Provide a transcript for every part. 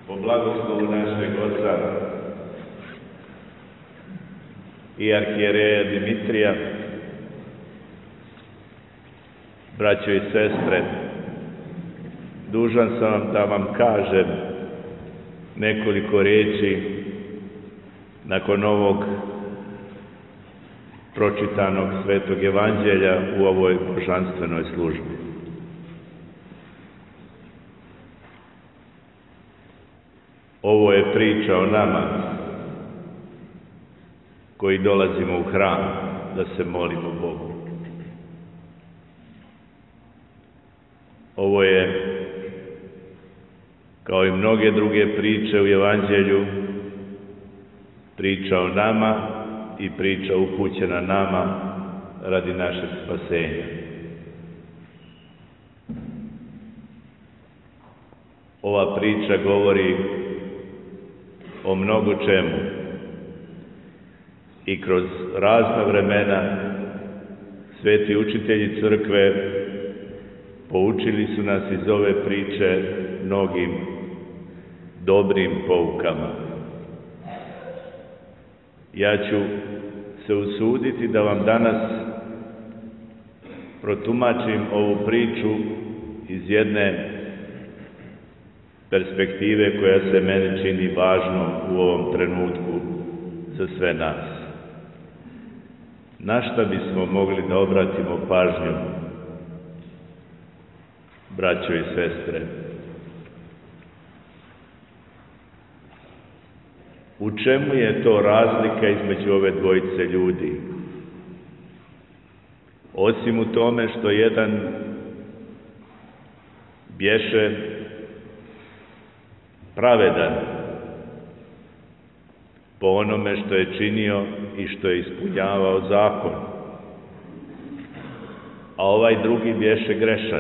Po blagoslovu našeg Oca i arhijereja Dimitrija, braćo i sestre, dužan sam da vam kažem nekoliko riječi nakon ovog pročitanog Svetog Evanđelja u ovoj božanstvenoj službi. Ovo je priča o nama koji dolazimo u hram da se molimo Bogu. Ovo je, kao i mnoge druge priče u Evanđelju, priča o nama i priča upućena nama radi našeg spasenja. Ova priča govori o mnogo čemu i kroz razna vremena sveti učitelji crkve poučili su nas iz ove priče mnogim dobrim poukama. Ja ću se usuditi da vam danas protumačim ovu priču iz jedne perspektive koja se meni čini važnom u ovom trenutku za sve nas. Na šta bismo mogli da obratimo pažnju, braćo i sestre? U čemu je to razlika između ove dvojice ljudi? Osim u tome što jedan bješe pravedan po onome što je činio i što je ispunjavao zakon, a ovaj drugi bješe grešan.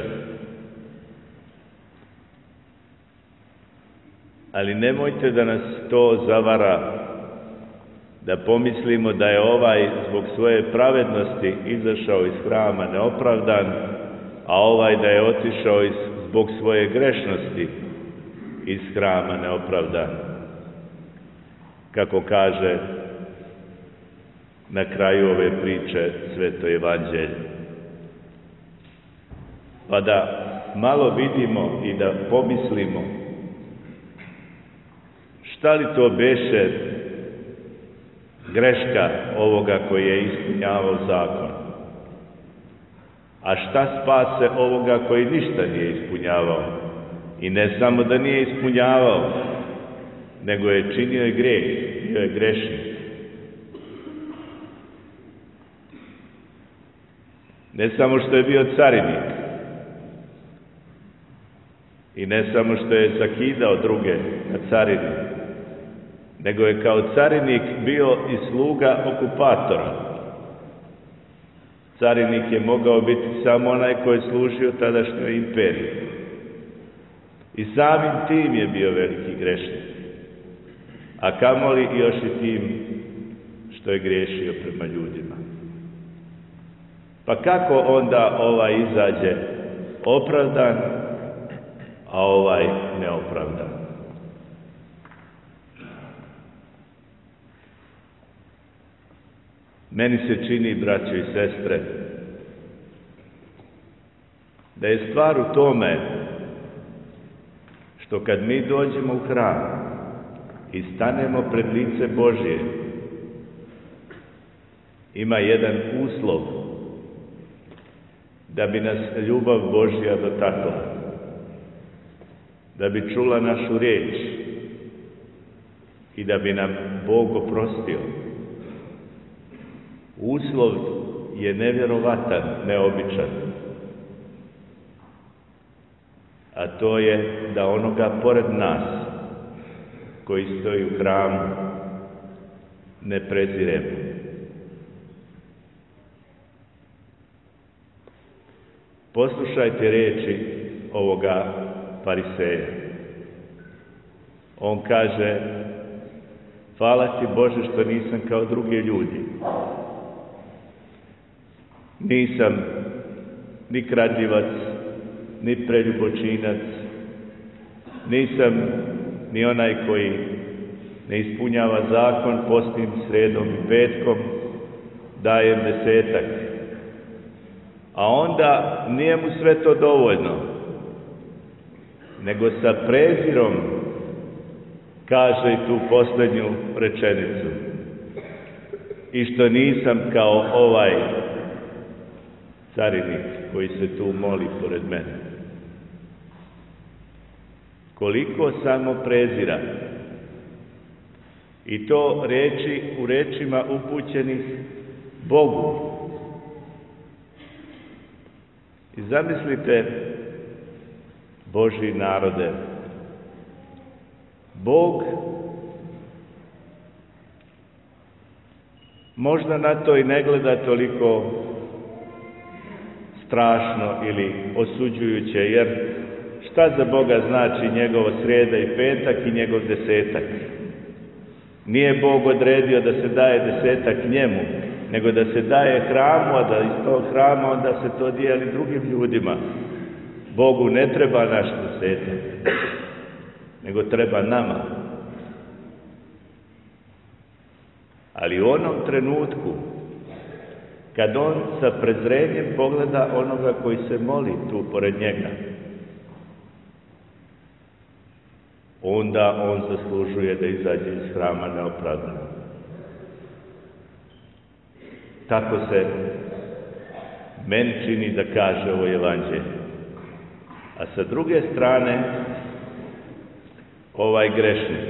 Ali nemojte da nas to zavara, da pomislimo da je ovaj zbog svoje pravednosti izašao iz hrama neopravdan, a ovaj da je otišao zbog svoje grešnosti iz hrama neopravdan. Kako kaže na kraju ove priče Sveto Evanđelje. Pa da malo vidimo i da pomislimo šta li to beše greška ovoga koji je ispunjavao zakon, a šta spase ovoga koji ništa nije ispunjavao. I ne samo da nije ispunjavao, nego je činio i grijeh, bio je grešnik. Ne samo što je bio carinik, i ne samo što je zakidao druge na carini, nego je kao carinik bio i sluga okupatora. Carinik je mogao biti samo onaj koji je služio tadašnjoj imperiji. I samim tim je bio veliki grešnik. A kamoli još i tim što je griješio prema ljudima. Pa kako onda ovaj izađe opravdan, a ovaj neopravdan? Meni se čini, braćo i sestre, da je stvar u tome što kad mi dođemo u hram i stanemo pred lice Božje, ima jedan uslov da bi nas ljubav Božja dotakla, da bi čula našu riječ i da bi nam Bog oprostio. Uslov je nevjerovatan, neobičan, a to je da onoga pored nas, koji stoji u hramu, ne preziremo. Poslušajte riječi ovoga fariseja. On kaže: hvala ti Bože što nisam kao drugi ljudi. Nisam ni kradljivac, ni preljubočinac, nisam ni onaj koji ne ispunjava zakon postnim sredom i petkom, dajem 10. A onda nije mu sve to dovoljno, nego sa prezirom kaže i tu posljednju rečenicu: i što nisam kao ovaj carinik koji se tu moli pored mene. Koliko samo prezira. I to u rečima upućenih Bogu. I zamislite, Božji narode, Bog možda na to i ne gleda toliko strašno ili osuđujuće, jer šta za Boga znači njegova srijeda i petak i njegov 10. Nije Bog odredio da se daje 10 njemu, nego da se daje hramu, a da iz tog hrama onda se to dijeli drugim ljudima. Bogu ne treba naš 10, nego treba nama. Ali u onom trenutku, kad on sa prezrenjem pogleda onoga koji se moli tu pored njega, onda on zaslužuje da izađe iz hrama neopravdano. Tako se meni čini da kaže ovo evanđelje. A sa druge strane, ovaj grešnik,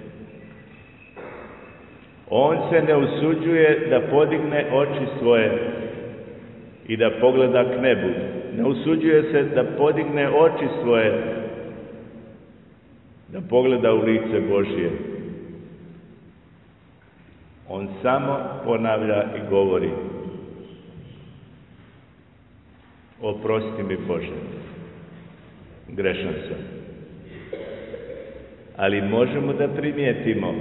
on se ne usuđuje da podigne oči svoje i da pogleda k nebu. Ne usuđuje se da podigne oči svoje, da pogleda u lice Božje. On samo ponavlja i govori: oprosti mi Bože, grešan sam. Ali možemo da primijetimo,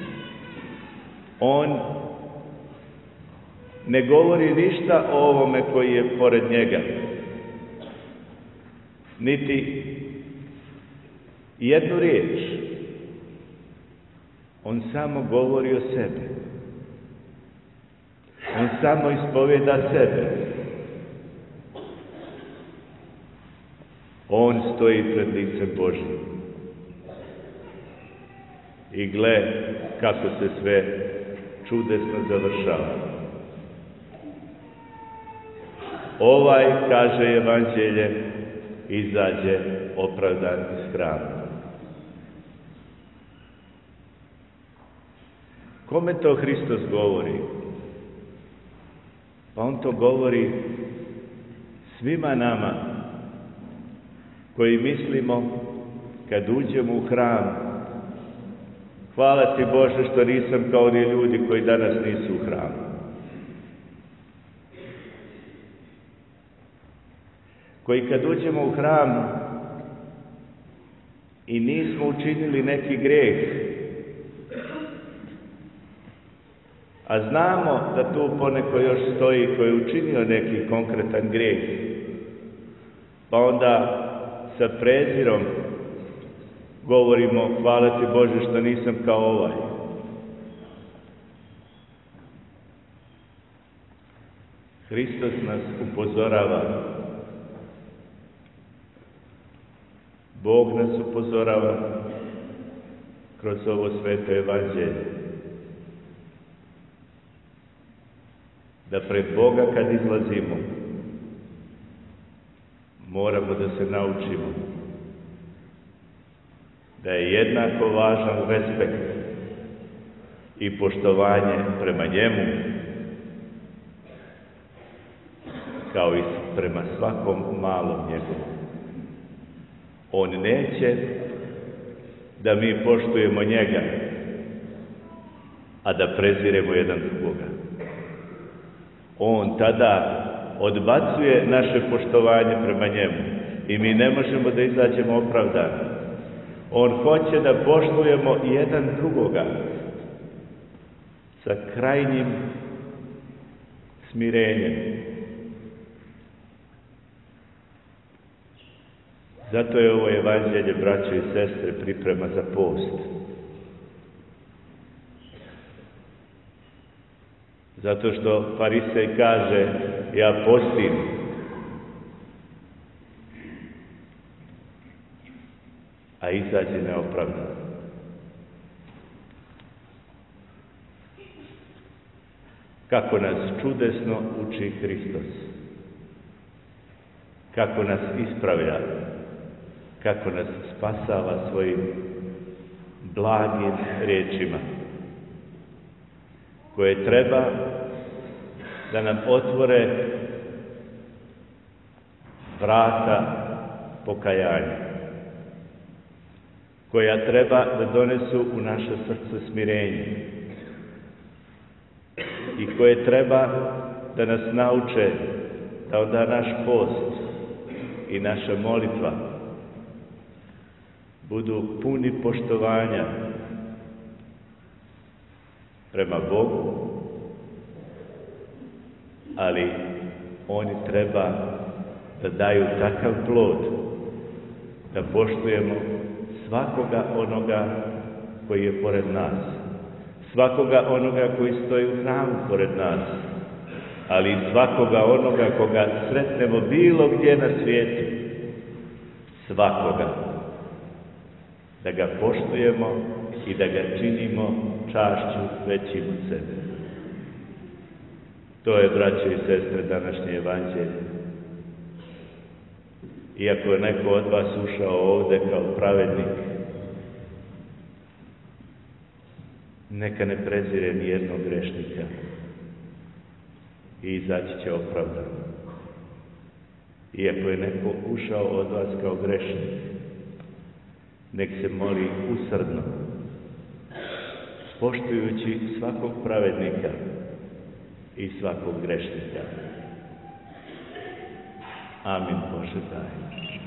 on ne govori ništa o ovome koji je pored njega, niti jednu riječ. On samo govori o sebi. On samo ispovjeda sebe. On stoji pred licem Božjim. I gle kako se sve čudesno završava. Ovaj, kaže evanđelje, izađe opravdan iz hrama. Kome to Hristos govori? Pa on to govori svima nama koji mislimo kad uđemo u hram: hvala ti Bože što nisam kao oni ljudi koji danas nisu u hramu. Koji kad uđemo u hram i nismo učinili neki grijeh, a znamo da tu poneko još stoji koji je učinio neki konkretan grijeh, pa onda sa prezirom govorimo: hvala ti Bože što nisam kao ovaj. Hristos nas upozorava, Bog nas upozorava kroz ovo sveto evanđelje, da pred Boga kad izlazimo moramo da se naučimo da je jednako važan respekt i poštovanje prema njemu kao i prema svakom malom njegovom. On neće da mi poštujemo njega, a da preziremo jedan drugoga. On tada odbacuje naše poštovanje prema njemu i mi ne možemo da izađemo opravdani. On hoće da poštujemo jedan drugoga sa krajnjim smirenjem. Zato je ovo evanđelje, braćo i sestre, priprema za post. Zato što farisej kaže, ja postim, a izađe neopravdan. Kako nas čudesno uči Hristos. Kako nas ispravlja. Kako nas spasava svojim blagim riječima, koje treba da nam otvore vrata pokajanja, koja treba da donesu u naše srce smirenje i koje treba da nas nauče da onda naš post i naša molitva budu puni poštovanja prema Bogu, ali oni treba da daju takav plod da poštujemo svakoga onoga koji je pored nas, svakoga onoga koji stoji u hramu pored nas, ali i svakoga onoga koga sretnemo bilo gdje na svijetu, svakoga, da ga poštujemo i da ga činimo čašću većim od sebe. To je, braćo i sestre, današnje evanđelje. Iako je neko od vas ušao ovde kao pravednik, neka ne prezire ni jednog grešnika i izaći će opravdan. Iako je neko ušao od vas kao grešnik, nek se moli usrdno, poštujući svakog pravednika i svakog grešnika. Amin, Bože daj.